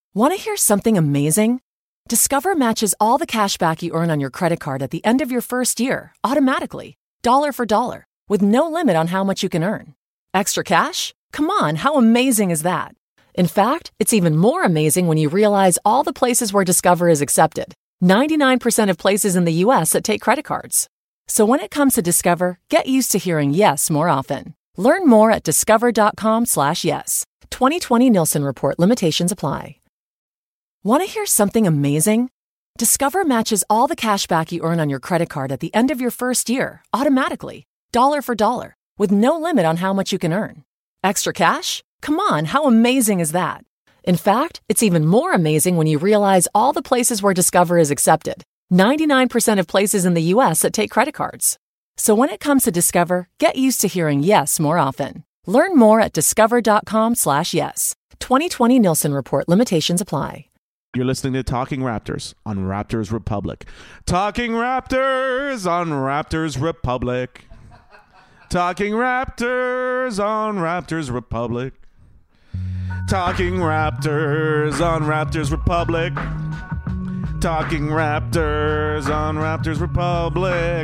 Want to hear something amazing? Discover matches all the cash back you earn on your credit card at the end of your first year, automatically, dollar for dollar, with no limit on how much you can earn. Extra cash? Come on, how amazing is that? In fact, it's even more amazing when you realize all the places where Discover is accepted. 99% of places in the U.S. that take credit cards. So when it comes to Discover, get used to hearing yes more often. Learn more at discover.com/yes. 2020 Nielsen Report. Limitations apply. Want to hear something amazing? Discover matches all the cash back you earn on your credit card at the end of your first year, automatically, dollar for dollar, with no limit on how much you can earn. Extra cash? Come on, how amazing is that? In fact, it's even more amazing when you realize all the places where Discover is accepted. 99% of places in the U.S. that take credit cards. So when it comes to Discover, get used to hearing yes more often. Learn more at discover.com/yes. 2020 Nielsen Report. Limitations apply. You're listening to Talking Raptors on Raptors Republic. Talking Raptors on Raptors Republic. Talking Raptors on Raptors Republic. Talking Raptors on Raptors Republic. Talking Raptors on Raptors Republic.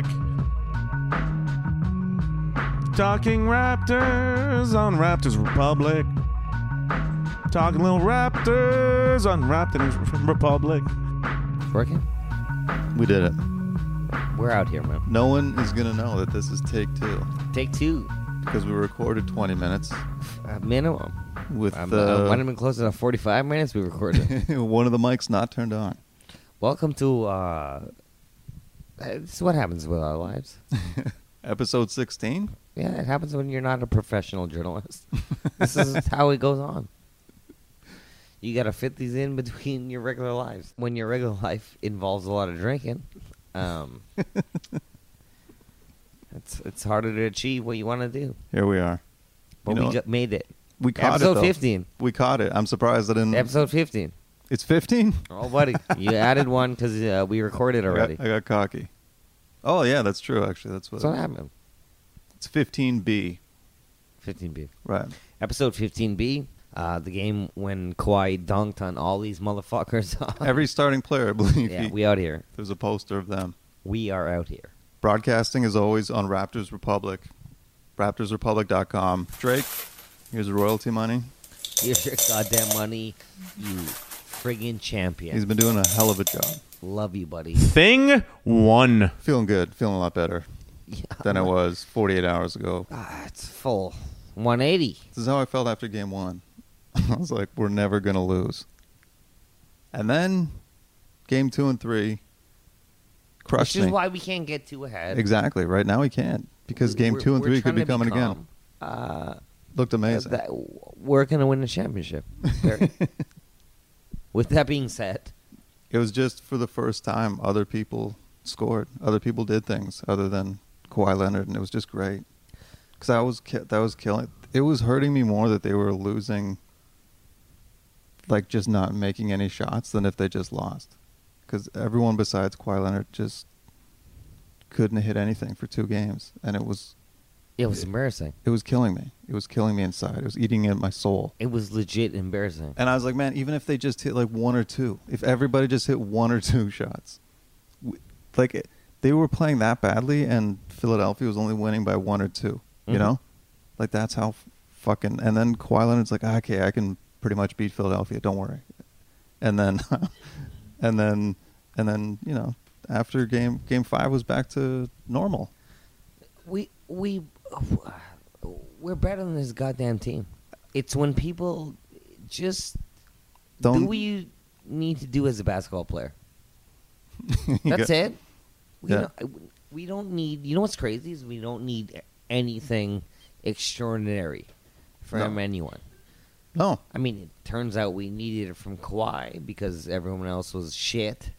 Talking Raptors on Raptors Republic. Talking little Raptors on Raptors Republic. Working? We did it. We're out here, man. No one is going to know that this is take two. Take two. Because we recorded 20 minutes. Minimum. With might have been closer to 45 minutes we recorded. one of the mics not turned on. Welcome to, this is what happens with our lives. Episode 16? Yeah, it happens when you're not a professional journalist. This is how it goes on. You got to fit these in between your regular lives. When your regular life involves a lot of drinking, it's harder to achieve what you want to do. Here we are. But we made it. We caught Episode it, though. 15. We caught it. I'm surprised I didn't... Episode 15. It's 15? Oh, buddy. You added one because we recorded already. I got cocky. Oh, yeah, that's true, actually. That's what happened. It's 15B. 15B. Right. Episode 15B. The game when Kawhi dunked on all these motherfuckers. Every starting player, I believe. Yeah, we out here. There's a poster of them. We are out here. Broadcasting is always on Raptors Republic. RaptorsRepublic.com. Drake, here's the royalty money. Here's your goddamn money, you friggin' champion. He's been doing a hell of a job. Love you, buddy. Thing one. Feeling good. Feeling a lot better than I was 48 hours ago. It's full. 180. This is how I felt after game one. I was like, we're never going to lose. And then game 2 and 3 crushed me. Which is why we can't get too ahead. Exactly. Right now we can't. Because game 2 and 3 could be coming again. Looked amazing. We're going to win the championship. With that being said. It was just for the first time other people scored. Other people did things other than Kawhi Leonard. And it was just great. Because that was killing. It was hurting me more that they were losing, like just not making any shots, than if they just lost. Because everyone besides Kawhi Leonard just couldn't hit anything for 2 games. And it was embarrassing. It was killing me. It was killing me inside. It was eating at my soul. It was legit embarrassing. And I was like, man, even if they just hit like 1 or 2, if everybody just hit 1 or 2 shots, they were playing that badly, and Philadelphia was only winning by 1 or 2. You know? Like, that's how fucking... And then Kawhi Leonard's like, okay, I can pretty much beat Philadelphia. Don't worry. And then... and then, you know, after game 5 was back to normal. We're better than this goddamn team. It's when people just do what you need to do as a basketball player. That's it. We don't need... You know what's crazy is we don't need anything extraordinary from anyone. No. I mean, it turns out we needed it from Kawhi because everyone else was shit.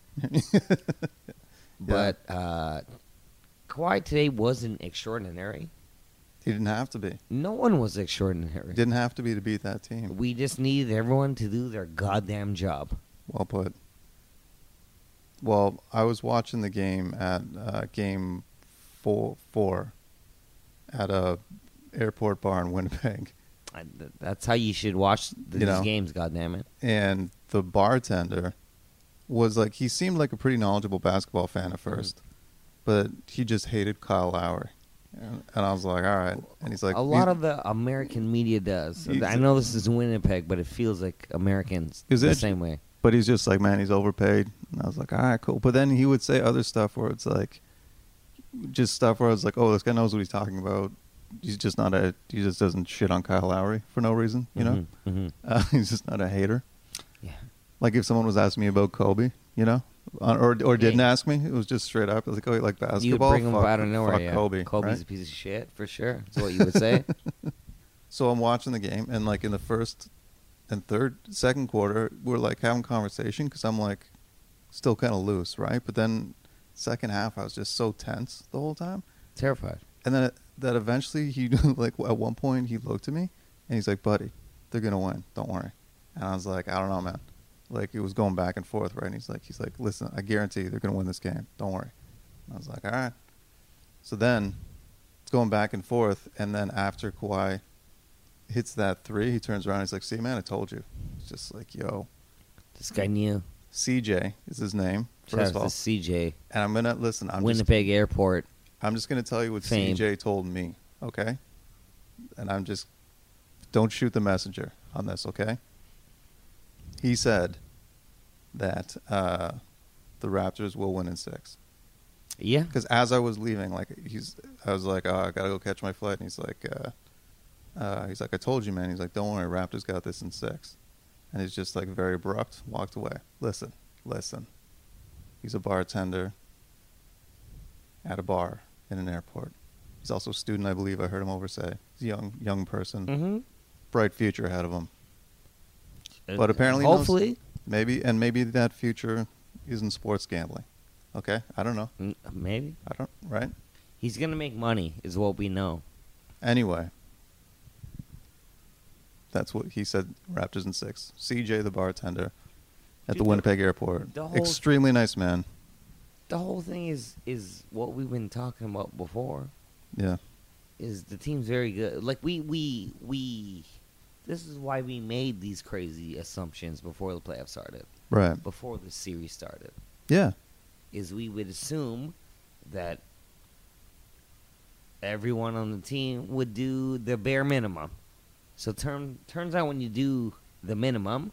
But Kawhi today wasn't extraordinary. He didn't have to be. No one was extraordinary. Didn't have to be to beat that team. We just needed everyone to do their goddamn job. Well put. Well, I was watching the game at game 4 at a airport bar in Winnipeg. That's how you should watch these games, goddammit. And the bartender was like, he seemed like a pretty knowledgeable basketball fan at first, but he just hated Kyle Lowry. And I was like, all right. And he's like, a lot of the American media does. I know this is Winnipeg, but it feels like Americans the same way. But he's just like, man, he's overpaid. And I was like, all right, cool. But then he would say other stuff where it's like, just stuff where I was like, oh, this guy knows what he's talking about. He just doesn't shit on Kyle Lowry for no reason, you know? He's just not a hater. Yeah. Like if someone was asking me about Kobe, you know, or didn't ask me, it was just straight up. I was like, oh, you like basketball? You bring him out of nowhere, fuck yeah. Kobe. Kobe's right? a piece of shit, for sure. That's what you would say. So I'm watching the game, and like in the first and second quarter, we're like having conversation because I'm like still kind of loose, right? But then second half, I was just so tense the whole time. Terrified. And then that eventually he like at one point he looked at me and he's like, buddy, they're going to win. Don't worry. And I was like, I don't know, man. Like it was going back and forth, right? And he's like, listen, I guarantee you they're going to win this game. Don't worry. And I was like, all right. So then it's going back and forth. And then after Kawhi hits that three, he turns around and he's like, see, man, I told you. It's just like, yo. This guy knew. CJ is his name, first of all. CJ. And I'm going to listen. Winnipeg Airport. I'm just going to tell you what Fame. CJ told me, okay? And don't shoot the messenger on this, okay? He said that the Raptors will win in 6. Yeah. Because as I was leaving, like I was like, oh, I got to go catch my flight. And he's like, I told you, man. He's like, don't worry, Raptors got this in 6. And he's just like very abrupt, walked away. Listen. He's a bartender at a bar in an airport. He's also a student, I believe. I heard him say. He's a young person. Mm-hmm. Bright future ahead of him. But apparently, hopefully, maybe that future is in sports gambling. Okay, I don't know. Maybe. Right? He's gonna make money, is what we know. Anyway, that's what he said. Raptors in 6. CJ, the bartender, at the Winnipeg airport. Extremely nice man. The whole thing is what we've been talking about before. Yeah. Is the team's very good. Like we this is why we made these crazy assumptions before the playoffs started. Right. Before the series started. Yeah. Is we would assume that everyone on the team would do the bare minimum. So turns out when you do the minimum,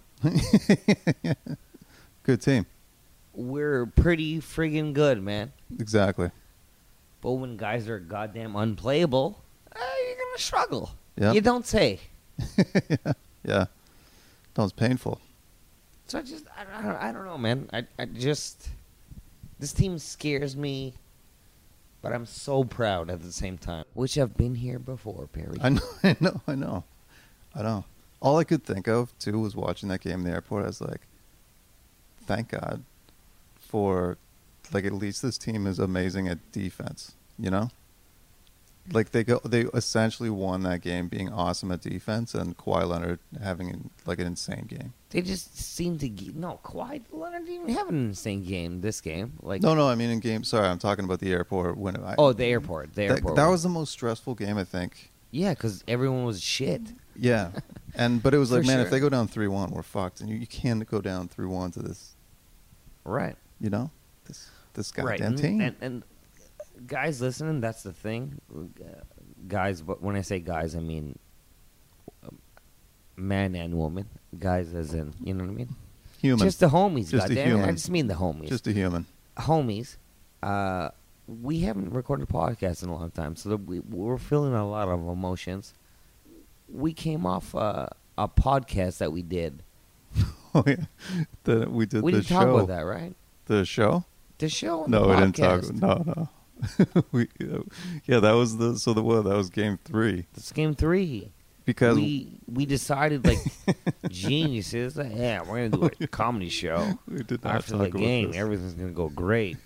good team. We're pretty friggin' good, man. Exactly. But when guys are goddamn unplayable, you're gonna struggle. Yep. You don't say. Yeah. That was painful. So I don't know, man. I just this team scares me, but I'm so proud at the same time. Which I've been here before, Perry. I know. All I could think of too was watching that game in the airport. I was like, thank God for, like, at least this team is amazing at defense, you know? Like, they essentially won that game being awesome at defense, and Kawhi Leonard having, an insane game. They just seem to... Kawhi Leonard didn't even have an insane game this game. Like No, I mean in game... Sorry, I'm talking about the airport. The airport. That was the most stressful game, I think. Yeah, because everyone was shit. Yeah. But it was like, man, sure. if they go down 3-1, we're fucked. And you can't go down 3-1 to this... Right. You know? This goddamn team. And guys listening, that's the thing. Guys, but when I say guys, I mean man and woman. Guys as in, you know what I mean? Human. Just the homies, Just a goddamn. human. I just mean the homies. Just a human. Homies. We haven't recorded a podcast in a long time, so we're feeling a lot of emotions. We came off a podcast that we did. Oh, yeah. We did We the didn't show. talk about that, right? The show? The show? No, the we didn't talk. podcast. No. That was that was game 3. It's game 3. Because we decided, like, geniuses, that, yeah, we're going to do a comedy show. we did not After talk the about game, this. everything's going to go great.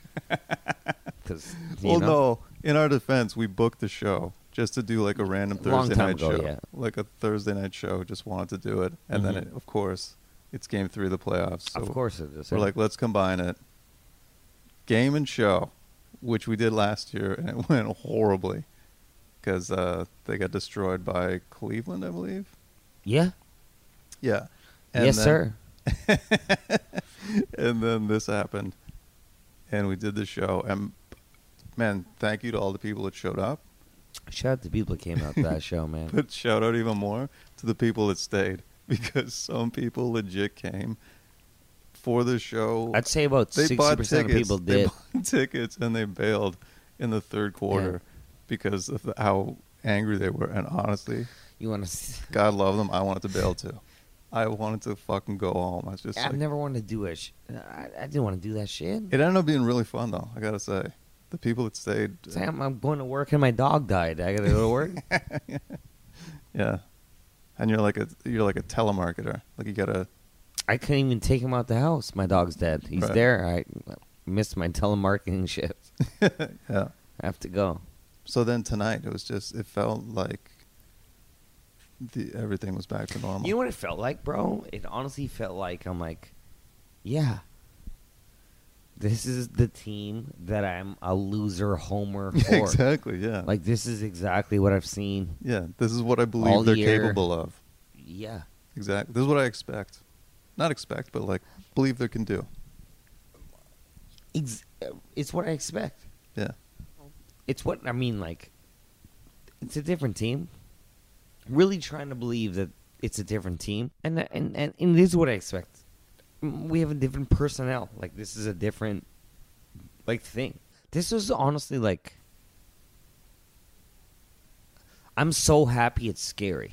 No. In our defense, we booked the show just to do like a random Long Thursday time night ago, show. yeah. Like a Thursday night show, just wanted to do it. And then, of course, it's game 3 of the playoffs. So Of course it is. we're like, let's combine it. Game and show, which we did last year, and it went horribly because they got destroyed by Cleveland, I believe. Yeah. Yeah. Yes, sir. And then this happened, and we did the show. And man, thank you to all the people that showed up. Shout out to people that came out to that show, man. But shout out even more to the people that stayed, because some people legit came for the show. I'd say about They 60% of people They did. bought tickets and they bailed in the third quarter because of how angry they were. And honestly, You want to? God love them. I wanted to bail too. I wanted to fucking go home. I was just I've like, never wanted to do it. I didn't want to do that shit. it ended up being really fun though. I gotta say, the people that stayed. Sam, I'm going to work and my dog died. I gotta go to work. Yeah, and you're like a telemarketer. Like you gotta. I couldn't even take him out the house. My dog's dead. He's Right. there. I missed my telemarketing shift. Yeah. I have to go. So then tonight it felt like everything was back to normal. You know what it felt like, bro? It honestly felt like I'm like, yeah, this is the team that I'm a loser homer for. Exactly. Yeah. Like this is exactly what I've seen. yeah. This is what I all believe they're year. capable of. Yeah. Exactly. This is what I expect. Not expect, but like believe they can do. It's what I expect. Yeah. It's what I mean. Like, it's a different team. Really trying to believe that it's a different team, and it is what I expect. We have a different personnel. Like this is a different thing. This is honestly like, I'm so happy it's scary.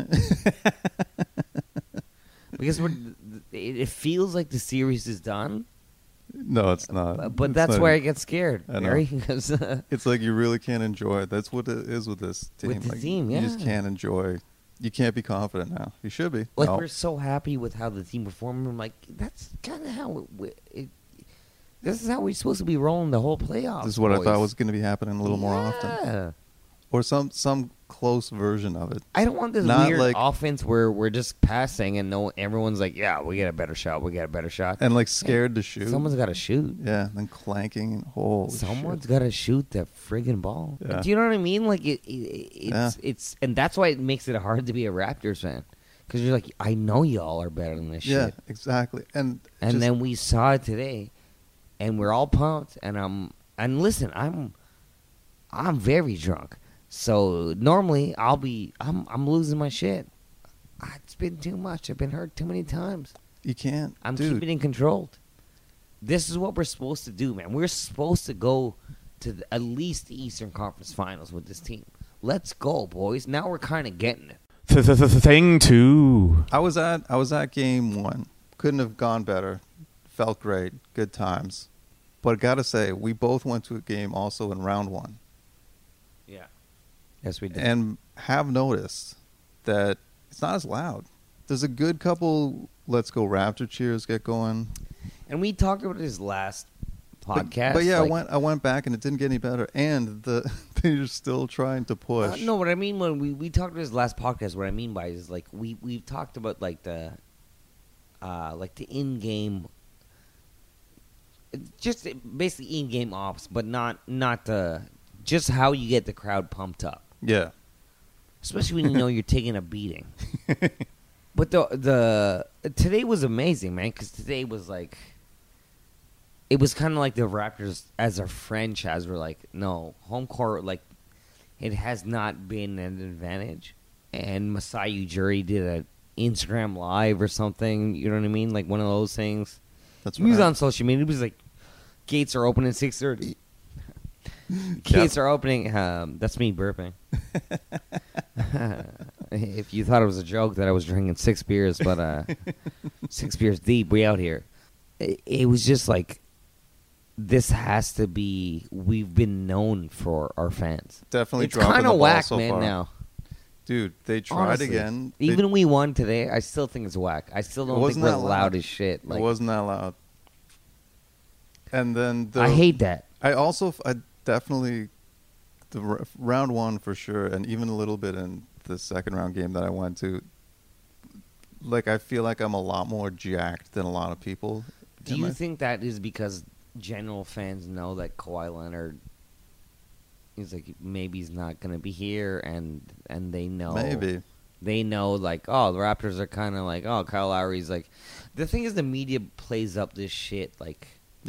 Because it feels like the series is done. No, it's not. But It's that's not where I even- get scared, I know. Mary. Because It's like you really can't enjoy it. That's what it is with this team. With the like, team, You just yeah. can't enjoy. You can't be confident now. You should be. like No. we're so happy with how the team performed. I'm like, that's kind of how this is how we're supposed to be rolling the whole playoffs. This is what I boys. thought was going to be happening a little more often, Yeah. or some close version of it. I don't want this Not weird like- offense where we're just passing and everyone's like, yeah, we get a better shot. We get a better shot. And like scared to shoot. Someone's got to shoot. Yeah, then clanking. And holy Someone's shit. got to shoot that friggin' ball. Yeah. Do you know what I mean? Like it's and that's why it makes it hard to be a Raptors fan, because you're like, I know y'all are better than this Yeah, shit. exactly. And And just- then we saw it today, and we're all pumped. And listen, I'm very drunk. So normally I'm losing my shit. It's been too much. I've been hurt too many times. you can't. I'm dude, keeping it controlled. This is what we're supposed to do, man. We're supposed to go to at least the Eastern Conference Finals with this team. Let's go, boys. Now we're kind of getting it. Thing two. I was at game 1. Couldn't have gone better. Felt great. Good times. But I gotta say, we both went to a game also in round 1. Yeah. Yes, we did. And have noticed that it's not as loud. There's a good couple Let's Go Raptor cheers get going. And we talked about this last podcast. But yeah, like- I went back and it didn't get any better. And they're still trying to push. No, what I mean when we talked about this last podcast, what I mean by it is like we've talked about like the in-game, just basically in-game ops, but not the just how you get the crowd pumped up, Yeah. especially when you know you're taking a beating. But the today was amazing, man, because today was like, it was kind of like the Raptors as a franchise were like, no, home court, like, it has not been an advantage. And Masai Ujiri did an Instagram live or something, you know what I mean? Like one of those things. That's He was right. on social media. He was like, gates are open at 6:30. Gates are opening. That's me burping. If you thought it was a joke that I was drinking 6 beers, but 6 beers deep, we out here. It was just like, this has to be. We've been known for our fans. Definitely It's dropping kind the of ball whack, so man. far. Now, Dude, they tried honestly. again. Even we won today. I still think it's whack. I still don't think wasn't we're that loud loud. as shit. Like, It wasn't that loud. And then I hate that. I definitely round 1 for sure, and even a little bit in the second round game that I went to. Like I feel like I'm a lot more jacked than a lot of people. Do you think that is because general fans know that Kawhi Leonard is like maybe he's not going to be here, and they know Maybe. They know, like, oh, the Raptors are kind of like, oh, Kyle Lowry's like. The thing is, the media plays up this shit like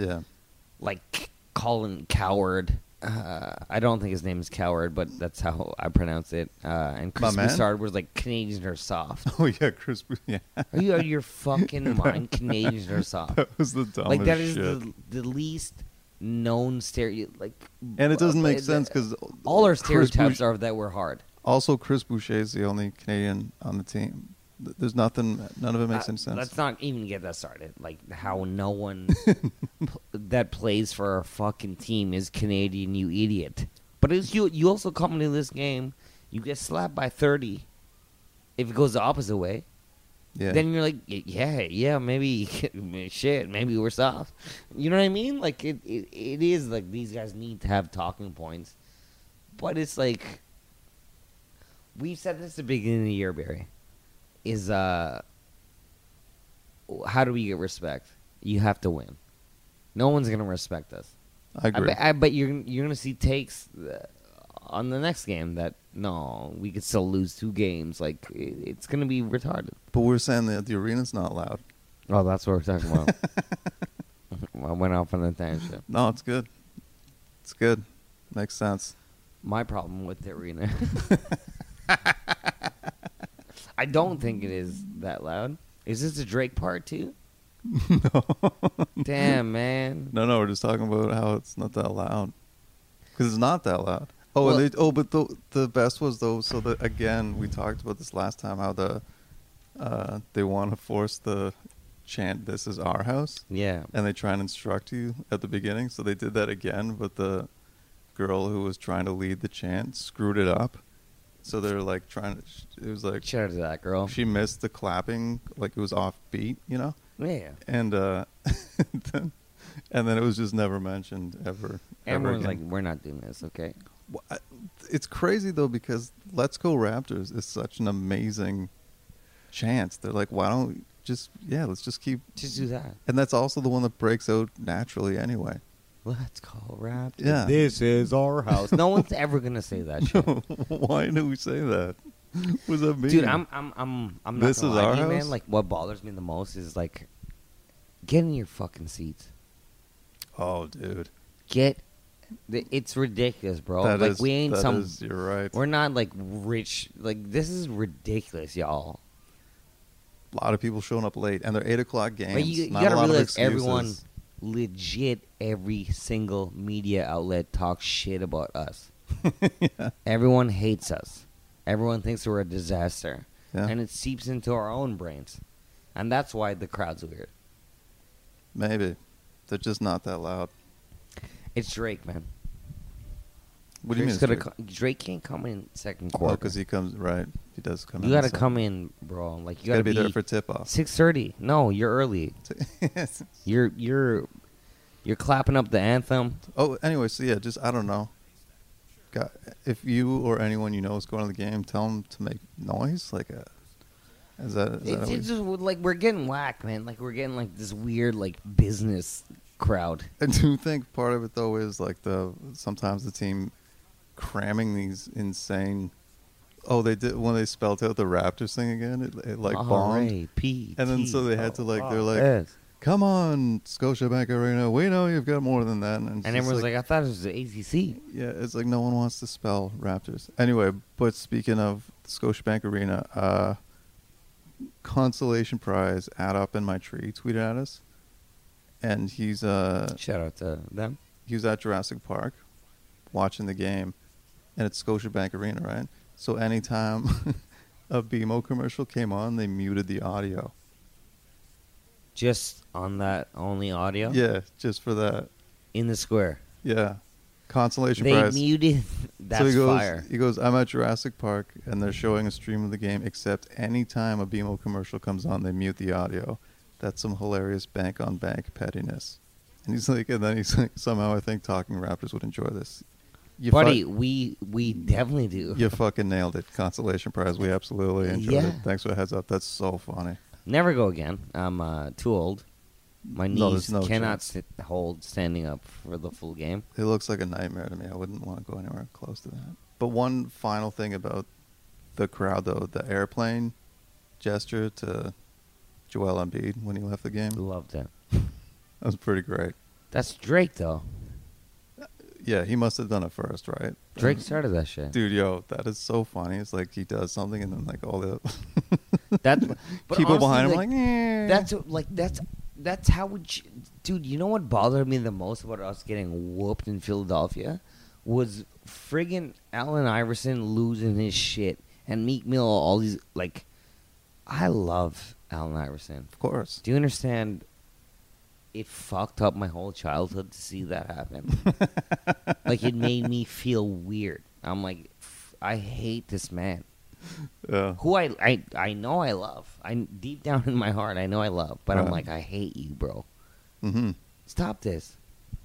Colin Coward. I don't think his name is Coward, but that's how I pronounce it. And Chris Broussard was like, Canadians are soft. Oh yeah, Chris. Yeah. Are you out of your fucking mind? Canadians are soft. That was the dumbest like that is shit. the least known stereotype. Like, and it doesn't make sense because all our stereotypes are that we're hard. Also, Chris Boucher is the only Canadian on the team. There's nothing. None of it makes any sense. Let's not even get that started. Like how no one that plays for our fucking team is Canadian, you idiot. But it's you also come into this game, you get slapped by 30. If it goes the opposite way, then you're like, yeah, maybe shit, maybe we're soft. You know what I mean? Like it is like these guys need to have talking points, but it's like we've said this at the beginning of the year, Barry. Is how do we get respect? You have to win. No one's gonna respect us. I agree. I bet you're gonna see takes on the next game that no, we could still lose 2 games. Like it's gonna be retarded. But we're saying that the arena's not loud. Oh, that's what we're talking about. I went off on a tangent. No, it's good. It's good. Makes sense. My problem with the arena. I don't think it is that loud. Is this the Drake part too? No. Damn, man. No, we're just talking about how it's not that loud. Because it's not that loud. Oh, well, but the best was though. So that again, we talked about this last time. How they want to force the chant "This is our house." Yeah. And they try and instruct you at the beginning. So they did that again, but the girl who was trying to lead the chant screwed it up. So they're like trying to. It was like shout out to that girl. She missed the clapping, like it was off beat, you know. Yeah. And and then it was just never mentioned ever. Everyone's like, "We're not doing this, okay?" Well, it's crazy though because "Let's Go Raptors" is such an amazing chant. They're like, "Why don't let's just keep do that?" And that's also the one that breaks out naturally anyway. Let's go Raptors. Yeah. This is our house. No one's ever gonna say that shit. No, why do we say that? What does that mean? Dude, I'm not this gonna is lie our to you, house? man. Like, what bothers me the most is like, get in your fucking seats. Oh, dude. It's ridiculous, bro. We ain't you're right. We're not like rich. Like, this is ridiculous, y'all. A lot of people showing up late, and they're 8:00 games. But you gotta realize everyone, legit, every single media outlet talks shit about us. Yeah. Everyone hates us. Everyone thinks we're a disaster. Yeah. And it seeps into our own brains. And that's why the crowd's weird. Maybe. They're just not that loud. It's Drake, man. What do you mean? Drake can't come in second Oh, quarter. because he comes, right. He does come in. You got to come in, bro. Like, you got to be there for tip-off. 6:30. No, you're early. You're clapping up the anthem. Oh, anyway, so yeah, just, I don't know. God, if you or anyone you know is going to the game, tell them to make noise. Like, it's just like we're getting whacked, man. Like, we're getting like this weird like business crowd. I do think part of it though is like sometimes the team cramming these insane. Oh, they did when they spelled out the Raptors thing again. It like bombed, and then so they had to like they're like, yes. "Come on, Scotiabank Arena. We know you've got more than that." And everyone's like, "I thought it was the ACC." Yeah, it's like no one wants to spell Raptors anyway. But speaking of Scotiabank Arena, consolation prize add up in my tree tweeted at us, and he's shout out to them. He was at Jurassic Park watching the game, and it's Scotiabank Arena, right? So anytime a BMO commercial came on, they muted the audio. Just on that only audio? Yeah, just for that. In the square? Yeah. Consolation prize. They muted. That's so fire. He goes, I'm at Jurassic Park, and they're showing a stream of the game, except anytime a BMO commercial comes on, they mute the audio. That's some hilarious bank-on-bank pettiness. And he's like, somehow I think Talking Raptors would enjoy this. Buddy, we definitely do. You fucking nailed it. Consolation prize. We absolutely enjoyed it. Thanks for the heads up. That's so funny. Never go again. I'm too old. My knees cannot hold standing up for the full game. It looks like a nightmare to me. I wouldn't want to go anywhere close to that. But one final thing about the crowd though, the airplane gesture to Joel Embiid when he left the game. Loved it. That was pretty great. That's Drake, though. Yeah, he must have done it first, right? Drake started that shit. Dude, yo, that is so funny. It's like he does something and then like all the But people honestly, behind him like, eh. that's how dude, you know what bothered me the most about us getting whooped in Philadelphia was friggin' Allen Iverson losing his shit and Meek Mill, all these, like, I love Allen Iverson. Of course. Do you understand? It fucked up my whole childhood to see that happen. Like, it made me feel weird. I'm like, I hate this man. Yeah. Who I know I love. Deep down in my heart, I know I love. But I'm Right. like, I hate you, bro. Mm-hmm. Stop this.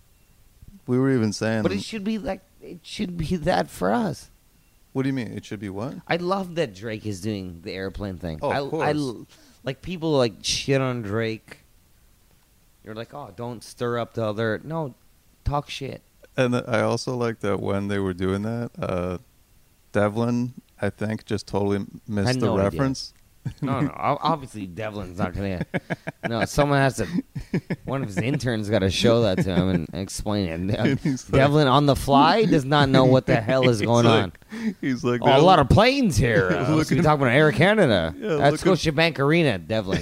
We were even saying. But it should be that for us. What do you mean? It should be what? I love that Drake is doing the airplane thing. Oh, of course. Like, people like shit on Drake. You're like, oh, don't stir up the other. No, talk shit. And I also like that when they were doing that, Devlin, I think, just totally missed Had the no idea. reference. No. Obviously, Devlin's not gonna. No, someone has to. One of his interns got to show that to him and explain it. And he's like- Devlin on the fly does not know what the hell is going on. He's like, Oh, a lot of planes here. So Looking- you're talking about Air Canada. Yeah, That's looking- Scotiabank Arena, Devlin.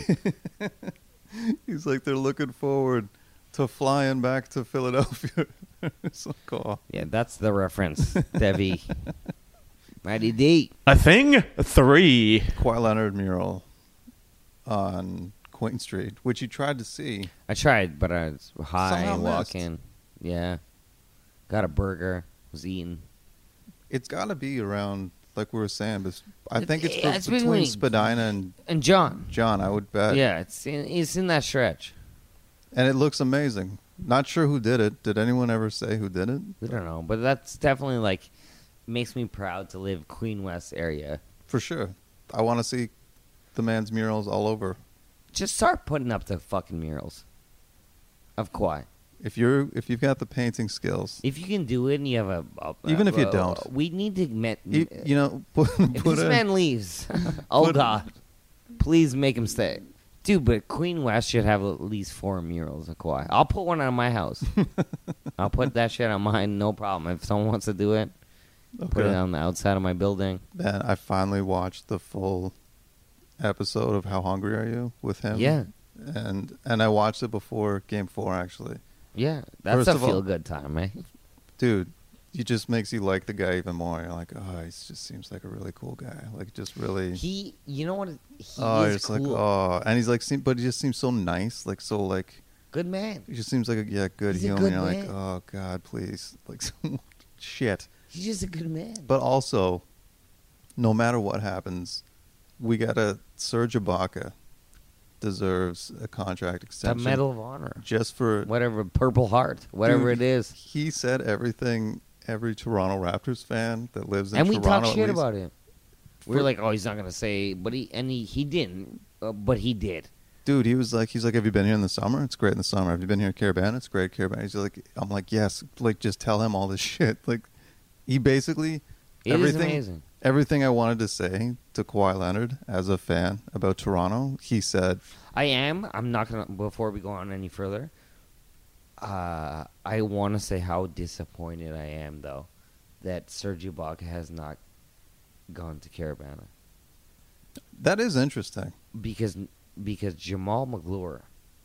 he's like, they're looking forward to flying back to Philadelphia. It's like, oh. Yeah, that's the reference, Devi. Mighty D. A thing? 3. Kawhi Leonard mural on Queen Street, which you tried to see. I tried, but I was high Somehow walking. Yeah. Got a burger. Was eating. It's got to be around, like we were saying, but I think it's, Yeah, it's between between- Spadina and And John. John, I would bet. Yeah, it's in that stretch. And it looks amazing. Not sure who did it. Did anyone ever say who did it? We don't know, but that's definitely like makes me proud to live Queen West area. For sure. I want to see the man's murals all over. Just start putting up the fucking murals of Kawhi. If you've got the painting skills, If you can do it and you have Even if you don't. we need to you know, put if this in- man leaves, oh put- God, please make him stay. Dude, but Queen West should have at least 4 murals of Kawhi. I'll put one on my house. I'll put that shit on mine, no problem. If someone wants to do it, put it Okay. on the outside of my building. Man, I finally watched the full episode of How Hungry Are You with him. Yeah. And I watched it before Game 4, actually. Yeah, that's First a of all- feel-good time, man. Dude, it just makes you like the guy even more. You're like, oh, he just seems like a really cool guy. Like, just really... You know what? He oh, is it's cool. like, oh. And he's like, but he just seems so nice. Like, so, like... Good man. He just seems like a good He's a human. good You're like, man. oh, God, please. Like, shit. He's just a good man. But also, no matter what happens, we got to Serge Ibaka deserves a contract The extension. Medal of Honor. Just for Whatever, Purple Heart. Whatever Dude, it is. He said everything every Toronto Raptors fan that lives in And we Toronto talk shit at least- about it. We were For- like, oh, he's not going to say, but he didn't, but he did. Dude, he's like, have you been here in the summer? It's great in the summer. Have you been here at Carabana? It's great at Carabana. He's like, I'm like, yes. Like, just tell him all this shit. Like, he basically It is amazing. Everything I wanted to say to Kawhi Leonard as a fan about Toronto, he said. I'm not going to, before we go on any further, I want to say how disappointed I am, though, that Serge Ibaka has not gone to Carabana. That is interesting. Because Jamal McGlure,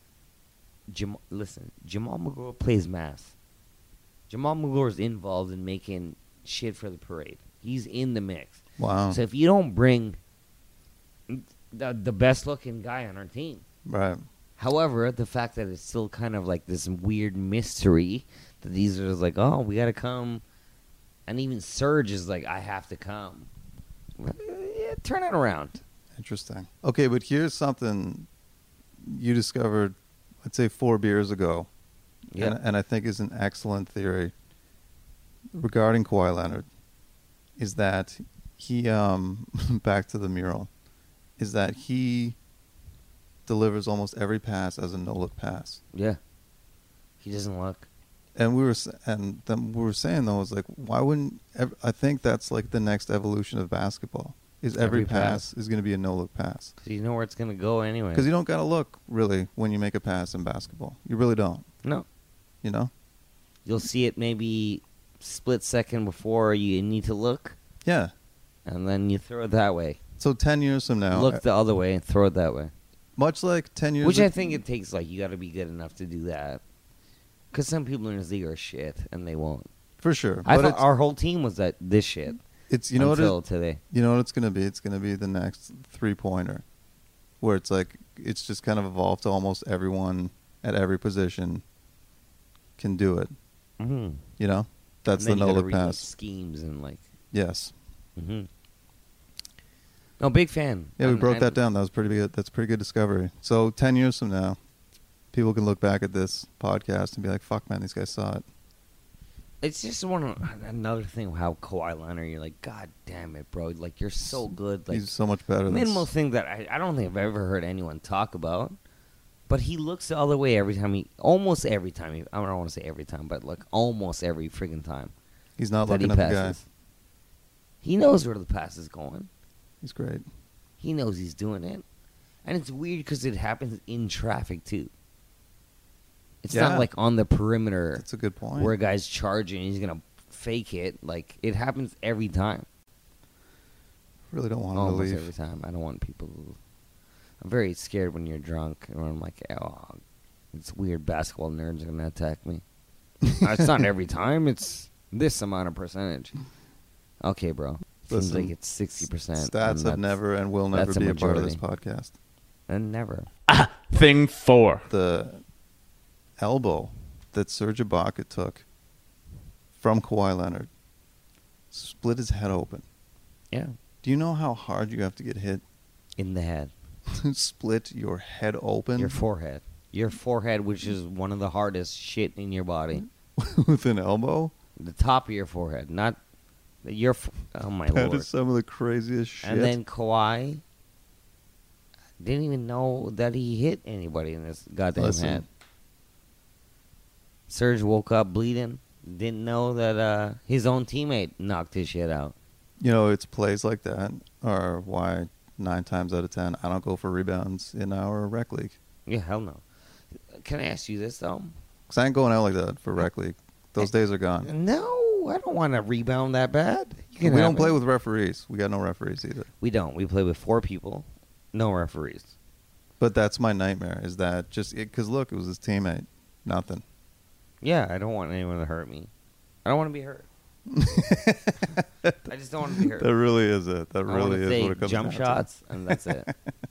Jamal McGlure plays math. Jamal McGlure is involved in making shit for the parade. He's in the mix. Wow. So if you don't bring the best looking guy on our team, Right. however, the fact that it's still kind of like this weird mystery that these are like, oh, we got to come, and even Serge is like, I have to come. Yeah, turn it around. Interesting. Okay, but here's something you discovered, I'd say 4 beers ago, Yeah. and I think is an excellent theory regarding Kawhi Leonard, is that he, back to the mural, is that he delivers almost every pass as a no-look pass. Yeah. He doesn't look. And we were saying though, was like, why wouldn't I think that's like the next evolution of basketball. is every pass is going to be a no-look pass. Because you know where it's going to go anyway. Because you don't got to look, really, when you make a pass in basketball. You really don't. No. You know? You'll see it maybe split second before you need to look. Yeah. And then you throw it that way. So 10 years from now... Look the other way and throw it that way. Much like 10 years... Which I think it takes, like, you got to be good enough to do that. Because some people in this league are shit, and they won't. For sure. I thought our whole team was this shit. It's until today. You know what it's going to be? It's going to be the next three-pointer. Where it's like, it's just kind of evolved to almost everyone at every position can do it. Mm-hmm. You know? That's the no-look pass. Like, schemes and, like... Yes. Mm-hmm. No, big fan. Yeah, we broke that down. That was pretty good. That's a pretty good discovery. So 10 years from now, people can look back at this podcast and be like, fuck, man, these guys saw it. It's just another thing how Kawhi Leonard, you're like, God damn it, bro. Like, you're so good. Like, he's so much better than... Minimal thing that I don't think I've ever heard anyone talk about. But he looks the other way every time almost every time. I don't want to say every time, but like almost every freaking time. He's not looking at the guy. He knows where the pass is going. He's great. He knows he's doing it. And it's weird because it happens in traffic, too. It's not like on the perimeter. That's a good point. Where a guy's charging and he's going to fake it. Like, it happens every time. Really don't want him to leave. Every time. I don't want people to... I'm very scared when you're drunk. And I'm like, oh, it's weird basketball nerds are going to attack me. It's not every time. It's this amount of percentage. Okay, bro. Seems like it's 60%. Stats have never and will never be a part of this podcast. And never. Thing 4. The elbow that Serge Ibaka took from Kawhi Leonard split his head open. Yeah. Do you know how hard you have to get hit? In the head. To split your head open? Your forehead. Your forehead, which is one of the hardest shit in your body. With an elbow? The top of your forehead, not... oh my lord! That is some of the craziest shit. And then Kawhi didn't even know that he hit anybody in this goddamn head. Serge woke up bleeding. Didn't know that his own teammate knocked his shit out. You know, it's plays like that are why 9 times out of 10 I don't go for rebounds in our rec league. Yeah, hell no. Can I ask you this though? Because I ain't going out like that for rec league. Those days are gone. No. I don't want to rebound that bad. We don't play with referees. We got no referees either. We don't. We play with 4 people, no referees. But that's my nightmare, is that just... Because, look, it was his teammate. Nothing. Yeah, I don't want anyone to hurt me. I don't want to be hurt. I just don't want to be hurt. That really is it. That really is what it comes down to. Jump shots, and that's it.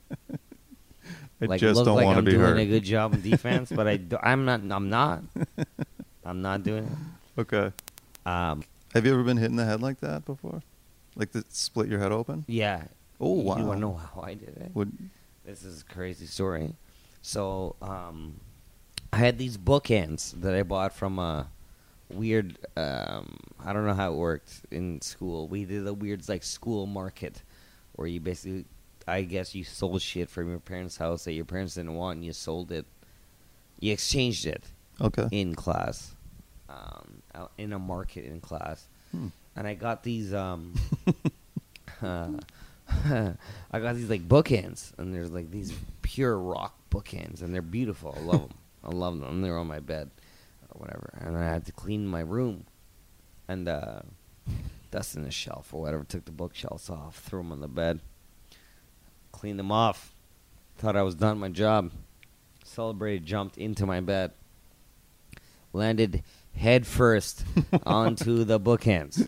I just don't want to be hurt. I'm doing a good job in defense, but I'm not. I'm not doing it. Okay. Have you ever been hit in the head like that before? Like to split your head open? Yeah. Oh, wow. You want to know how I did it? This is a crazy story. So, I had these bookends that I bought from a weird, I don't know how it worked in school. We did a weird, like, school market where you basically, I guess you sold shit from your parents' house that your parents didn't want and you sold it. You exchanged it. Okay. In class. In a market in class. And I got these I got these like bookends, and there's like these pure rock bookends, and they're beautiful. I love them. I love them. They're on my bed or whatever. And I had to clean my room and dusting the shelf or whatever. Took the bookshelves off, threw them on the bed, cleaned them off. Thought I was done my job. Celebrated, jumped into my bed, landed head first onto the bookends.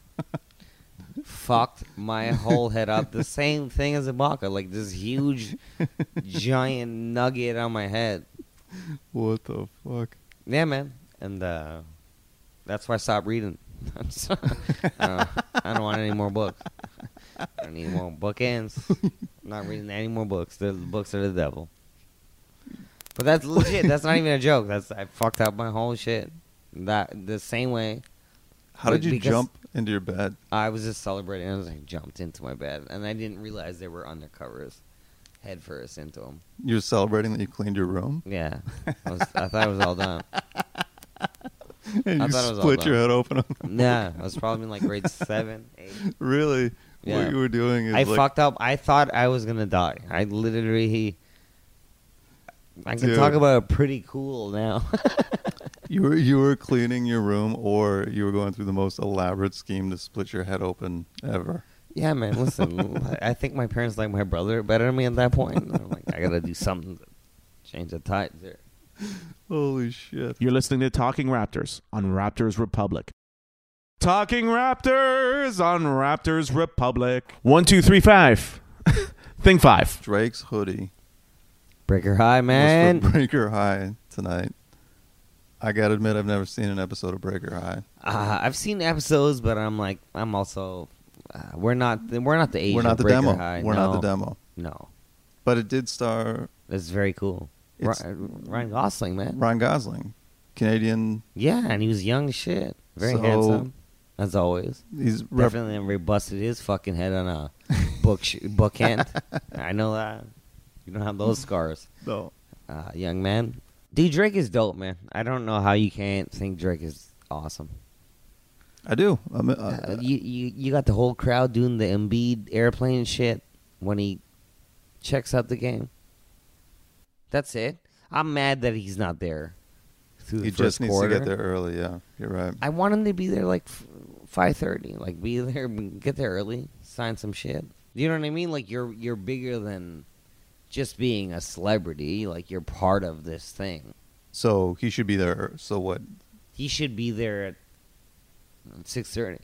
Fucked my whole head up. The same thing as Ibaka, like this huge, giant nugget on my head. What the fuck? Yeah, man. And that's why I stopped reading. I don't want any more books. I don't need more bookends. I'm not reading any more books. The books are the devil. But that's legit. That's not even a joke. I fucked up my whole shit. That the same way. How did you jump into your bed? I was just celebrating. I was like, jumped into my bed, and I didn't realize there were undercovers, head first into them. You were celebrating that you cleaned your room? Yeah, I thought it was all done. And you split your head open? Yeah, I was probably in like grade 7, 8. Really? Yeah. What you were doing is I fucked up. I thought I was gonna die. I literally. I can Dude. talk about it pretty cool now. You were cleaning your room, or you were going through the most elaborate scheme to split your head open ever. Yeah, man. Listen, I think my parents like my brother better than me at that point. I'm like, I gotta do something to change the tides there. Holy shit! You're listening to Talking Raptors on Raptors Republic. Talking Raptors on Raptors Republic. 1, 2, 3, 5. Thing 5. Drake's hoodie Breaker High, man. was for Breaker High tonight. I gotta admit, I've never seen an episode of Breaker High. I've seen episodes, but I'm also. We're not the age. We're not of the Breaker demo. High. We're No. not the demo. No, But it did star it's very cool. It's- Ryan Gosling, man. Ryan Gosling, Canadian. Yeah, and he was young as shit. Very So- handsome, as always. He's Definitely never busted his fucking head on a bookend. I know that. You don't have those scars, no. young man. Dude, Drake is dope, man. I don't know how you can't think Drake is awesome. I do. You got the whole crowd doing the Embiid airplane shit when he checks out the game. That's it. I'm mad that he's not there through the He first just needs quarter. to get there early. Yeah, you're right. I want him to be there like 5:30. Like be there, get there early, sign some shit. You know what I mean? Like you're bigger than just being a celebrity. Like you're part of this thing. So he should be there. So what? He should be there at 6:30.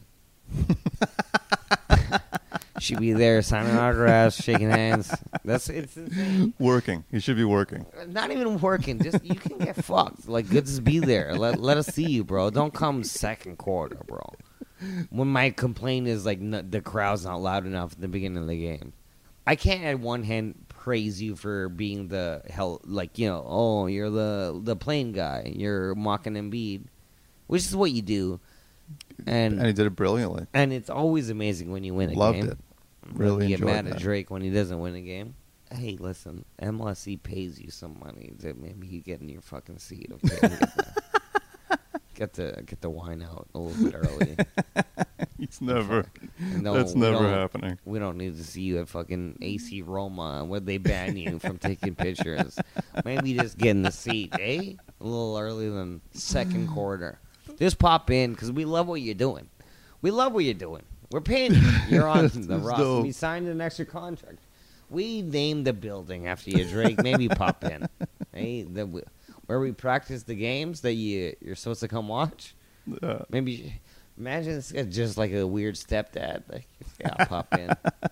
Should be there signing autographs, shaking hands. It's insane. Working. He should be working. Not even working. Just you can get fucked. Like, good to be there. Let us see you, bro. Don't come second quarter, bro. When my complaint is like the crowd's not loud enough at the beginning of the game, I can't at one hand praise you for being the hell, like oh you're the plane guy. You're mocking Embiid, which is what you do, and he did it brilliantly. And it's always amazing when you win a Loved game. it. Really you get enjoyed mad that. at Drake when he doesn't win a game. Hey, listen, MLSE pays you some money to maybe you get in your fucking seat. Okay, get the wine out a little bit early. He's never. No, That's never happening. We don't need to see you at fucking AC Roma where they ban you from taking pictures. Maybe just get in the seat, eh? A little earlier than second quarter. Just pop in because we love what you're doing. We love what you're doing. We're paying you. You're on the roster. dope. We signed an extra contract. We named the building after you, Drake. Maybe pop in. Hey, where we practice the games that you're supposed to come watch. Maybe imagine it's just like a weird stepdad. Like, yeah, I'll pop in.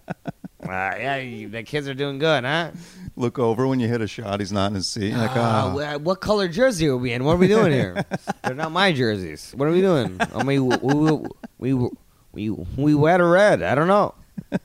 The kids are doing good, huh? Look over when you hit a shot. He's not in his seat. You're like, What color jersey are we in? What are we doing here? They're not my jerseys. What are we doing? I mean, we wet or red? I don't know.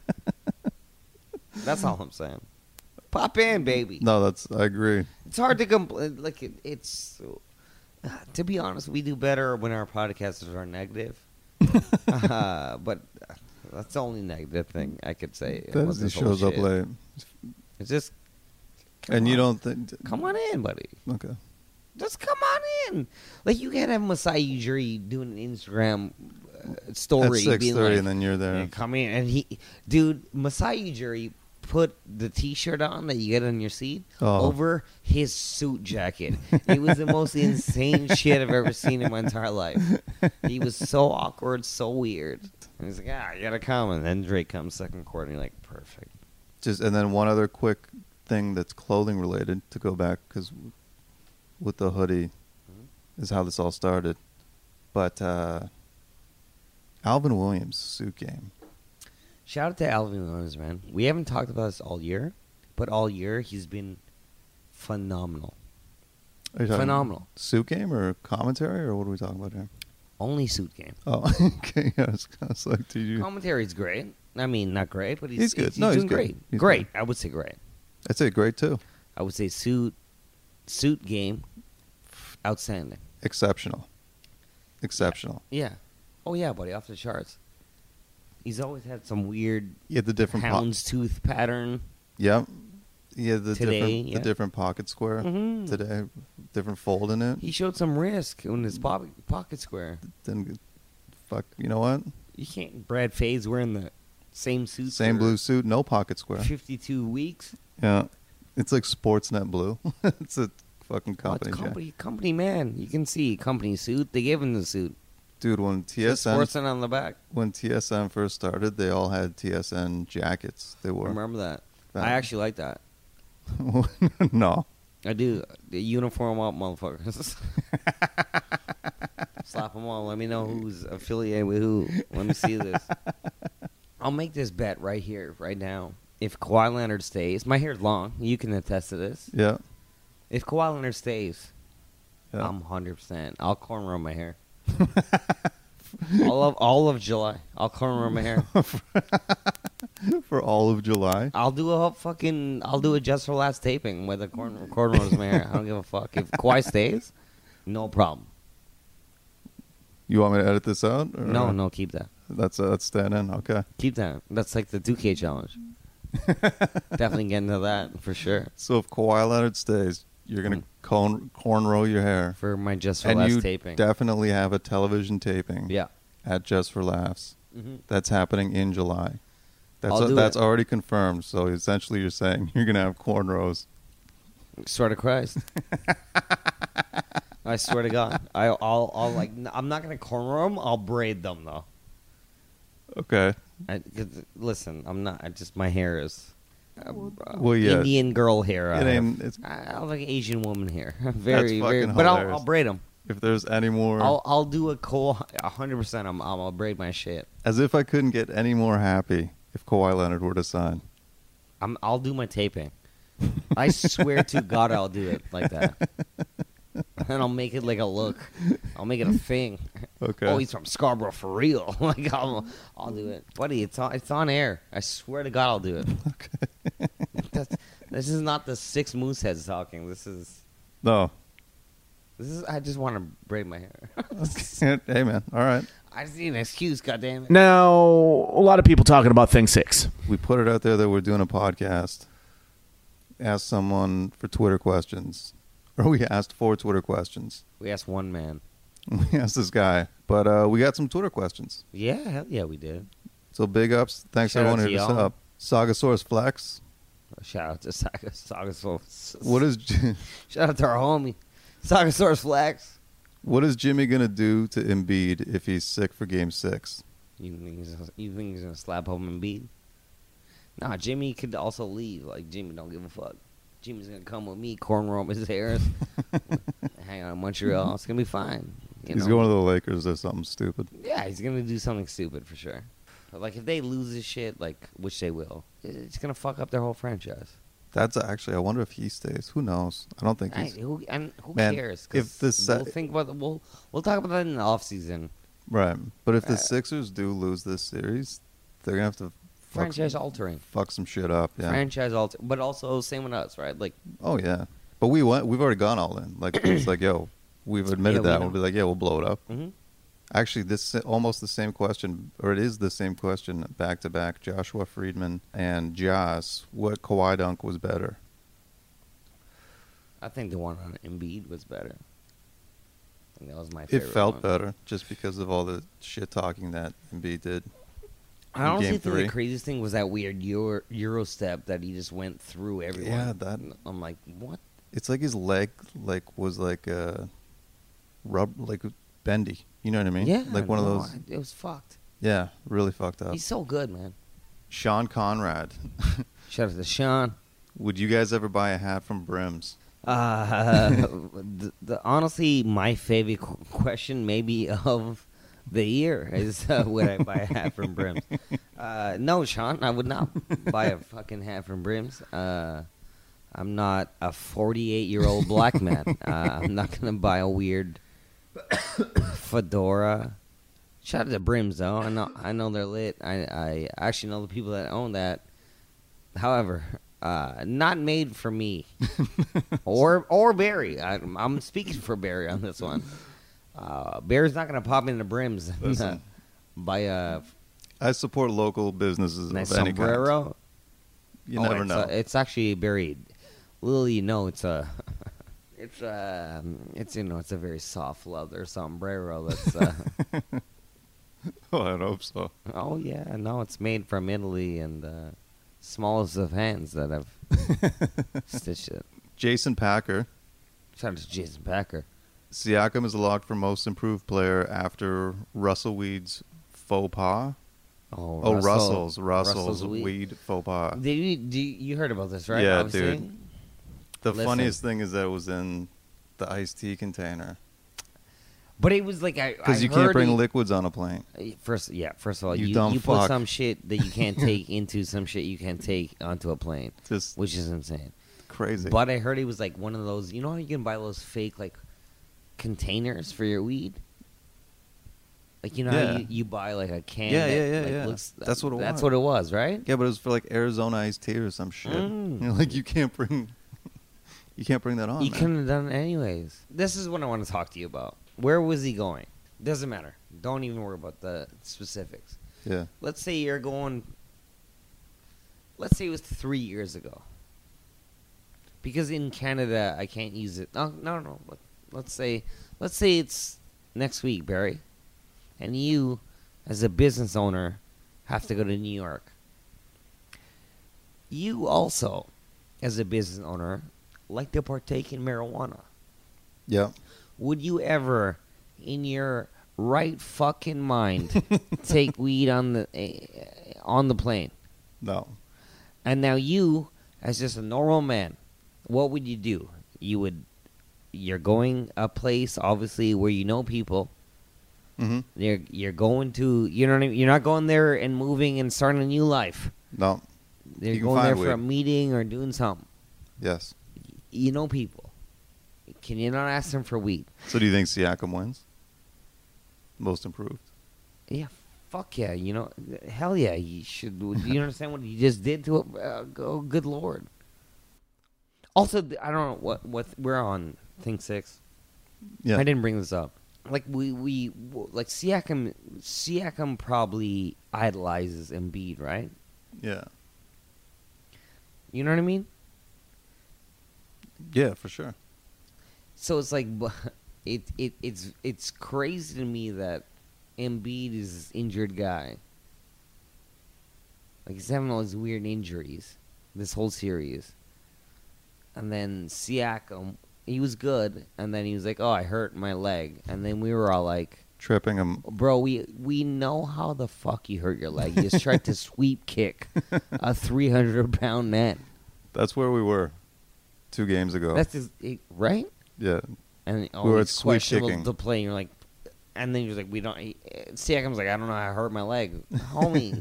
That's all I'm saying. Pop in, baby. No, I agree. It's hard to complain. Like it's. To be honest, we do better when our podcasts are negative. But that's the only negative thing I could say. That shows up late. It's just. And you don't think. Come on in, buddy. Okay. Just come on in. Like you can't have Masai Ujiri doing an Instagram story At 6:30, being like, and then you're there. "Yeah, come in," and Masai Ujiri put the T-shirt on that you get on your seat over his suit jacket. It was the most insane shit I've ever seen in my entire life. He was so awkward, so weird. And he's like, you gotta come. And then Drake comes second quarter, and you're like, perfect. And then one other quick thing that's clothing related to go back, because with the hoodie is how this all started. But Alvin Williams' suit game. Shout out to Alvin Williams, man. We haven't talked about this all year, but all year he's been phenomenal. Are you talking Phenomenal. Suit game or commentary, or what are we talking about here? Only suit game. Oh, okay. Yeah, I was like, did you? Commentary's great. I mean, not great, but He's good. He's No, he's doing good. great. He's Great. good. I would say great. I'd say great too. I would say suit game, outstanding. Exceptional. Yeah. Oh yeah, buddy, off the charts. He's always had some weird Yeah, the different houndstooth pattern. Yep. Yeah, the different pocket square Mhm. today, different fold in it. He showed some risk in his pocket square. Then, fuck, you know what? You can't. Brad Faye's wearing the Same suit. Same blue suit, no pocket square. 52 weeks. Yeah. It's like Sportsnet Blue. It's a fucking company. Company man. You can see company suit. They gave him the suit. Dude, when Sportsnet on the back. When TSN first started, they all had TSN jackets. They wore. Remember that? I actually like that. No. I do. The uniform up, motherfuckers. Slap them all. Let me know who's affiliated with who. Let me see this. I'll make this bet right here, right now. If Kawhi Leonard stays, my hair's long. You can attest to this. Yeah. If Kawhi Leonard stays, Yeah. I'm 100%. I'll cornrow my hair. all of July. I'll cornrow my hair. For all of July. I'll do a just for last taping with a cornrows my hair. I don't give a fuck. If Kawhi stays, no problem. You want me to edit this out? Or? No, keep that. That's staying in. Okay. Keep that. That's like the 2K challenge. Definitely get into that for sure. So if Kawhi Leonard stays, you're gonna cornrow your hair For my just for and last you taping. definitely have a television taping. Yeah. At Just for Laughs. Mm-hmm. That's happening in July. I'll do That's it. already confirmed. So essentially, you're saying you're gonna have cornrows. Swear to Christ. I swear to God. I'll like. I'm not gonna cornrow them. I'll braid them though. Okay. 'Cause, listen, I'm not. my hair is. Well, yeah. Indian girl hair. It ain't. It's, I like Asian woman hair. That's very, very. fucking But hilarious. I'll braid them. if there's any more, I'll do a 100%. I'll braid my shit. as if I couldn't get any more happy if Kawhi Leonard were to sign. I'll do my taping. I swear to God, I'll do it like that. And I'll make it like a look. I'll make it a thing. Okay. Oh, he's from Scarborough for real. Like I'll do it, buddy. It's on air. I swear to God, I'll do it. Okay. This is not the six mooseheads talking. This is. No. I just want to braid my hair. Hey, man. All right. I just need an excuse. Goddamn it. Now, a lot of people talking about Thing 6. We put it out there that we're doing a podcast. Ask someone for Twitter questions. Or we asked for Twitter questions. We asked one man. We asked this guy. But we got some Twitter questions. Yeah, hell yeah, we did. So big ups. Thanks Shout out everyone who to hit us y'all. up. Sagasaurus Flex. Shout out to Sagasaurus. What is Shout out to our homie, Sagasaurus Flex. what is Jimmy going to do to Embiid if he's sick for Game 6? You think he's gonna slap home and beat? Nah, Jimmy could also leave. Like Jimmy don't give a fuck. Jimmy's gonna come with me, cornrow his hair, hang out in Montreal. It's gonna be fine. He's going to the Lakers or something stupid. Yeah, he's gonna do something stupid for sure. But like if they lose this shit, like which they will, it's gonna fuck up their whole franchise. That's actually, I wonder if he stays. Who knows? I don't think he's... Who Man, cares? 'Cause if the we'll talk about that in the off season. Right. But if the Sixers do lose this series, they're going to have to Franchise altering. fuck some shit up. Yeah. Franchise alter, but also same with us, right? Like Oh, yeah. But we've already gone all in. Like, it's like, yo, we've admitted Yeah, we that. know. We'll be like, yeah, we'll blow it up. mhm. Actually, this almost the same question, or it is the same question back to back. Joshua Friedman and Jas, what Kawhi dunk was better? I think the one on Embiid was better. I think that was my It favorite. felt one. better just because of all the shit talking that Embiid did. I honestly Game think 3. the craziest thing was that weird Euro step that he just went through everyone. Yeah, that- I'm like, what? It's like his leg was like bendy. You know what I mean? Yeah, Like one of no, those. It was fucked. Yeah, really fucked up. He's so good, man. Sean Conrad. Shout out to Sean. Would you guys ever buy a hat from Brims? Honestly, my favorite question maybe of the year is would I buy a hat from Brims? No, Sean, I would not buy a fucking hat from Brims. I'm not a 48-year-old black man. I'm not gonna buy a weird fedora. Shout out to Brims though. I know they're lit. I actually know the people that own that. However, not made for me or Barry. I'm speaking for Barry on this one. Barry's not gonna pop into Brims and Listen. buy a I support local businesses nice of any kind. sombrero. You never know. It's actually Barry. Little you know, it's a very soft leather sombrero. That's Oh, I hope so. Oh yeah, no, it's made from Italy and smallest of hands that have stitched it. Jason Packer. Shout out to Jason Packer. Siakam is locked for most improved player after Russell Weed's faux pas. Oh, Russell's Weed faux pas. You heard about this, right? Yeah, Obviously? dude. The funniest thing is that it was in the iced tea container. But it was like because you can't bring liquids on a plane. First of all, You you dumb put fuck. some shit that you can't take into some shit you can't take onto a plane, Just which is insane. crazy. But I heard it was like one of those. You know how you can buy those fake like containers for your weed? Like you know Yeah. how you buy like a can. Yeah, that, yeah, like, yeah. Looks, That's what it That's was. what it was, right? Yeah, but it was for like Arizona iced tea or some shit. Mm. You know, like you can't bring that on. You man. couldn't have done it anyways. This is what I want to talk to you about. Where was he going? Doesn't matter. Don't even worry about the specifics. Yeah. Let's say you're going. Let's say it was 3 years ago. Because in Canada, I can't use it. No. Let's say it's next week, Barry, and you, as a business owner, have to go to New York. You also, as a business owner, like to partake in marijuana. Yeah. Would you ever, in your right fucking mind, take weed on the plane? No. And now you, as just a normal man, what would you do? You're going a place, obviously, where you know people. Mm-hmm. You're going to, you know what I mean? You're not going there and moving and starting a new life. No. You're You can going there find for a weed. meeting or doing something. Yes. You know people. Can you not ask them for weed? So do you think Siakam wins? Most improved. Yeah, fuck yeah. You know, hell yeah. You should. Do you understand what he just did to him? Oh, good lord. Also, I don't know what we're on. Thing 6. Yeah. I didn't bring this up. Like we like Siakam probably idolizes Embiid, right? Yeah. You know what I mean? Yeah, for sure. So it's like it's crazy to me that Embiid is this injured guy. Like he's having all these weird injuries this whole series. And then Siakam, he was good, and then he was like, "Oh, I hurt my leg." And then we were all like, Tripping him. "Bro, we know how the fuck you hurt your leg. You just tried to sweep kick a 300-pound man." That's where we were 2 games ago. That's right. Yeah. And We were at it's sweep questionable kicking. to play. And you're like, and then you're like, we don't. Siakam's like, I don't know how I hurt my leg, homie.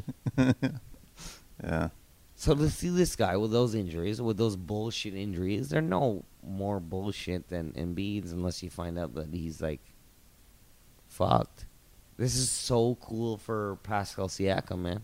Yeah. So to see this guy with those injuries, with those bullshit injuries, they're no more bullshit than Embiid's unless you find out that he's like fucked. This is so cool for Pascal Siakam, man.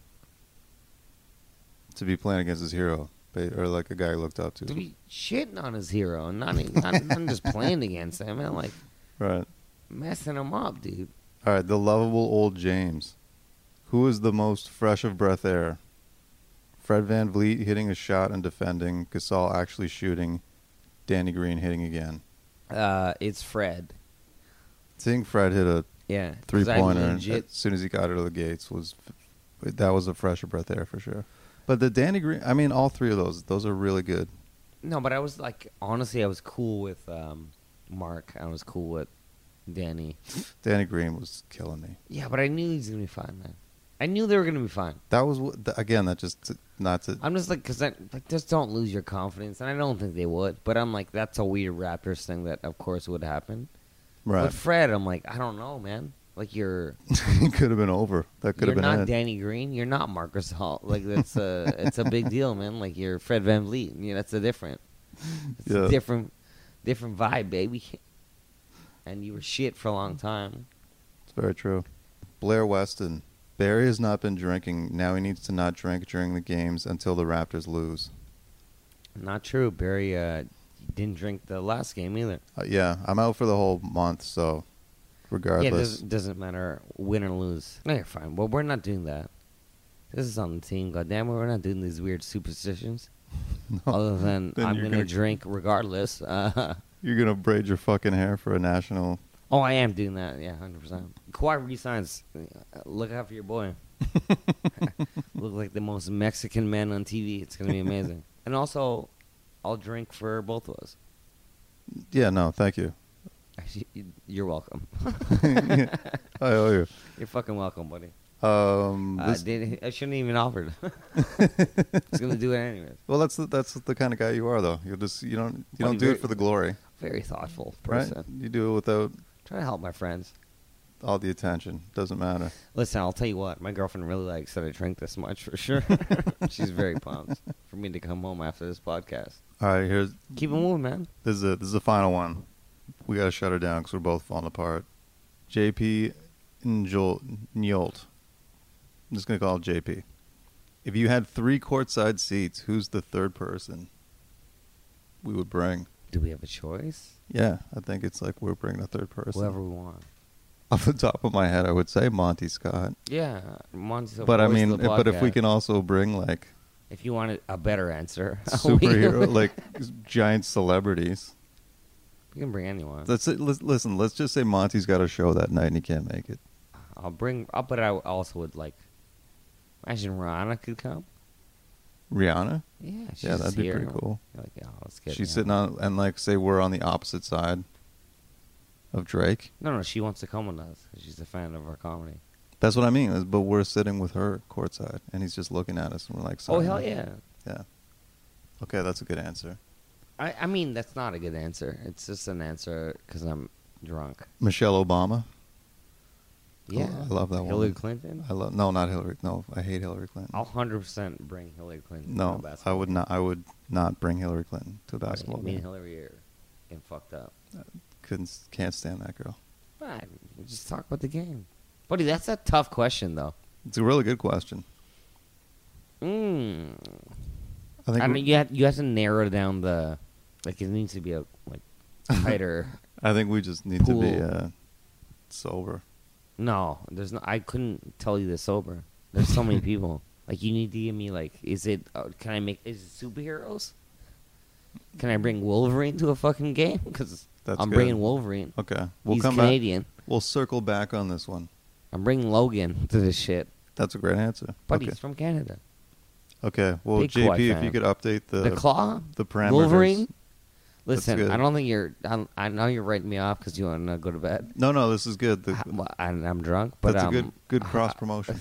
To be playing against his hero. Or like a guy he looked up to. To be shitting on his hero and not just playing against him, man, like Right. messing him up, dude. All right, the lovable old James. Who is the most fresh of breath air? Fred VanVleet hitting a shot and defending. Gasol actually shooting. Danny Green hitting again. It's Fred. Seeing Fred hit a Yeah. 'cause I three-pointer legit- as soon as he got out of the gates was a fresher breath air for sure. But the Danny Green, I mean, all 3 of those are really good. No, but I was like, honestly, I was cool with Mark. I was cool with Danny. Danny Green was killing me. Yeah, but I knew he was gonna be fine, man. I knew they were gonna be fine. That was again. That just not to. I'm just like, cause just don't lose your confidence, and I don't think they would. But I'm like, that's a weird Raptors thing that, of course, would happen. Right. But Fred, I'm like, I don't know, man. Like you're It could have been over. That could you're have been not it. Danny Green. You're not Marcus Hall. Like that's it's a big deal, man. Like you're Fred VanVleet. Yeah, that's a different. It's Yeah. a different vibe, baby. And you were shit for a long time. It's very true. Blair Weston. Barry has not been drinking. Now he needs to not drink during the games until the Raptors lose. Not true. Barry didn't drink the last game either. Yeah, I'm out for the whole month, so Yeah, regardless. it doesn't matter win or lose. No, you're fine. Well, we're not doing that. This is on the team. Goddamn it, we're not doing these weird superstitions. No. Other than Then I'm you're gonna gonna- drink regardless. You're going to braid your fucking hair for a national Oh, I am doing that. Yeah, 100%. Kawhi resigns. Look out for your boy. Look like the most Mexican man on TV. It's going to be amazing. And also, I'll drink for both of us. Yeah, no, thank you. Actually, you're welcome. I owe you. You're fucking welcome, buddy. I I shouldn't even offered. It's gonna do it anyways. Well, that's the kind of guy you are, though. You don't do it for the glory, Very thoughtful right? person. You do it without Try to help my friends. all the attention. Doesn't matter. Listen, I'll tell you what. My girlfriend really likes that I drink this much for sure. She's very pumped for me to come home after this podcast. All right, here's Keep it moving, man. this is the final one. We gotta shut her down because we're both falling apart. JP Njolt. I'm just gonna call it JP. If you had 3 courtside seats, who's the third person we would bring? Do we have a choice? Yeah, I think it's like we're bringing a third person. Whoever we want. Off the top of my head, I would say Monty Scott. Yeah, Monty's the But I voice of mean, the but if we podcast. can also bring like If you wanted a better answer, superhero, like giant celebrities. we can bring anyone. Listen, let's just say Monty's got a show that night and he can't make it. But I also would like. Imagine Rihanna could come. Rihanna? Yeah, she's Yeah, that'd be here. pretty cool. You're like, yeah, let's get. She's Rihanna. sitting on, and like say we're on the opposite side of Drake. No, she wants to come with us. She's a fan of our comedy. That's what I mean. But we're sitting with her courtside, and he's just looking at us, and we're like, Oh sorry. hell yeah! Yeah. Okay, that's a good answer. I mean that's not a good answer. It's just an answer because I'm drunk. Michelle Obama. Yeah, I love that Hillary woman. Clinton. No, not Hillary. No, I hate Hillary Clinton. I'll 100% bring Hillary Clinton. to a No, basketball I would game. not. I would not bring Hillary Clinton to a Buddy, basketball Me and game. Hillary are getting fucked up. Can't stand that girl. Fine, just talk about the game, buddy. That's a tough question though. It's a really good question. I I think. mean, you have to narrow down the like. It needs to be a like tighter. I think we just need to be Pool. sober. No, there's no. I couldn't tell you this sober. There's so many people. Like you need to give me like. Is it? Can I make? Is it superheroes? Can I bring Wolverine to a fucking game? Because That's I'm good. bringing Wolverine. Okay, we'll He's come Canadian. back. We'll circle back on this one. I'm bringing Logan to this shit. That's a great answer. But okay. he's from Canada. Okay. Well, Big JP, Kawhi if fan. you could update The Claw? the parameters. Wolverine? That's Listen, good. I don't think you're. I know you're writing me off because you want to go to bed. No, this is good. I'm drunk, but That's a good cross promotion.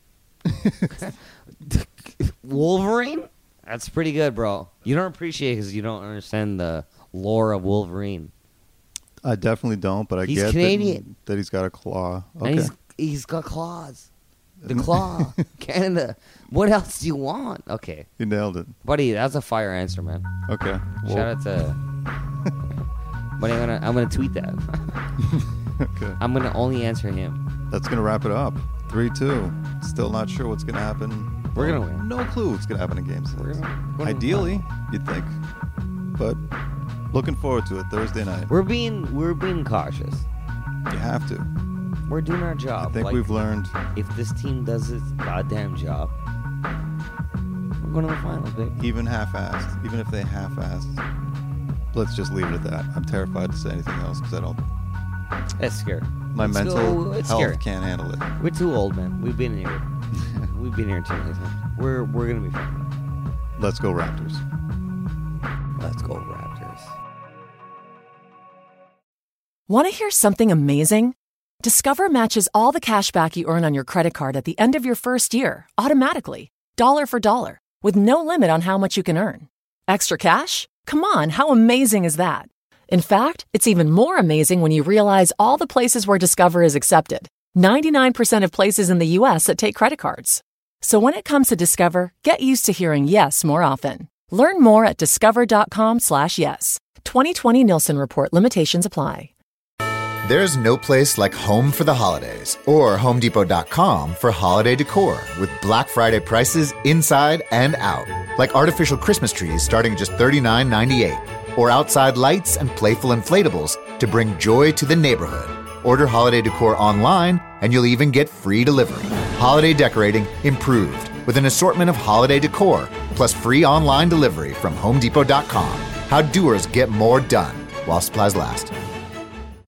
Wolverine? That's pretty good, bro. You don't appreciate it because you don't understand the lore of Wolverine. I definitely don't, but I He's get Canadian. that he's got a claw. And Okay. he's got claws. The claw. Canada. What else do you want? Okay. You nailed it. Buddy, that's a fire answer, man. Okay. Well, Shout out to... Buddy, I'm gonna tweet that. okay. I'm gonna only answer him. That's going to wrap it up. 3-2. Still not sure what's going to happen. We're gonna win. No clue what's going to happen in Game 6. We're gonna Ideally, you'd think. But looking forward to it Thursday night. We're being cautious. You have to. We're doing our I job. think Like, we've learned. if this team does its goddamn job, we're going to the finals, baby. Even half-assed, even if they half-assed, let's just leave it at that. I'm terrified to say anything else because I don't. That's scary. My It's mental it's health scary. can't handle it. We're too old, man. We've been here. We've been here too many times. We're gonna be fine. Let's go Raptors. Let's go, Raptors. Want to hear something amazing? Discover matches all the cash back you earn on your credit card at the end of your first year automatically, dollar for dollar, with no limit on how much you can earn. Extra cash? Come on, how amazing is that? In fact, it's even more amazing when you realize all the places where Discover is accepted. 99% of places in the U.S. that take credit cards. So when it comes to Discover, get used to hearing yes more often. Learn more at discover.com/yes. 2020 Nielsen Report. Limitations apply. There's no place like home for the holidays or HomeDepot.com for holiday decor with Black Friday prices inside and out. Like artificial Christmas trees starting at just $39.98 or outside lights and playful inflatables to bring joy to the neighborhood. Order holiday decor online and you'll even get free delivery. Holiday decorating improved with an assortment of holiday decor plus free online delivery from HomeDepot.com. How doers get more done while supplies last.